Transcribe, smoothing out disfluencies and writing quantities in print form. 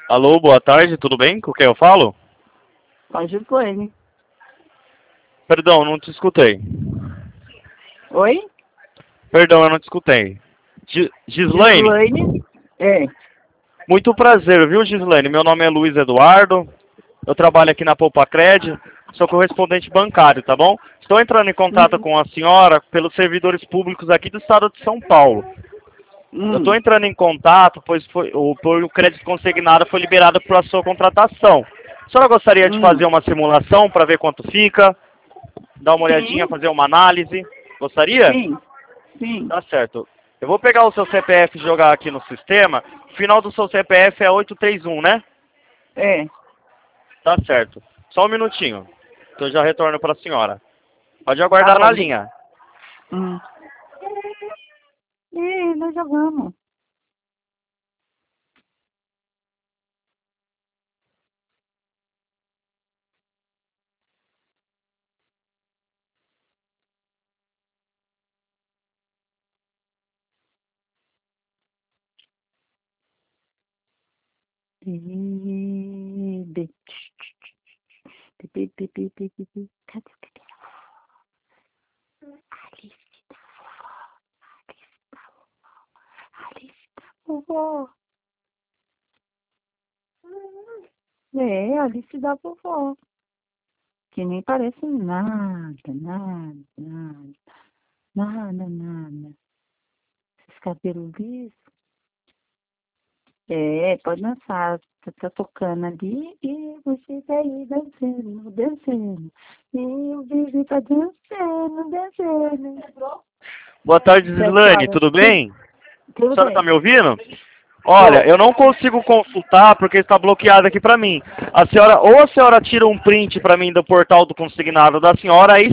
Alô, boa tarde, tudo bem? Com quem eu falo? Com a Gislaine. Perdão, não te escutei. Oi? Perdão, eu não te escutei. Gislaine? Gislaine? É. Muito prazer, viu, Gislaine? Meu nome é Luiz Eduardo. Eu trabalho aqui na Poupacred. Sou correspondente bancário, tá bom? Estou entrando em contato com a senhora pelos servidores públicos aqui do estado de São Paulo. Eu estou entrando em contato, pois o crédito consignado foi liberado para a sua contratação. A senhora gostaria de fazer uma simulação para ver quanto fica? Dar uma olhadinha, fazer uma análise? Gostaria? Sim, sim. Tá certo. Eu vou pegar o seu CPF e jogar aqui no sistema. O final do seu CPF é 831, né? É. Tá certo. Só um minutinho, que eu já retorno para a senhora. Pode aguardar na linha. Nós já vamos. Cadê? Alice da vovó. É, Alice da vovó. Que nem parece nada. Esses cabelos lisos. É, pode dançar. Tá tocando ali e você tá aí dançando. E o bebê tá dançando. Boa tarde, Gislaine, tudo bem? Tudo A senhora bem. tá me ouvindo? Olha, eu não consigo consultar porque está bloqueado aqui para mim. Ou a senhora tira um print para mim do portal do consignado da senhora, aí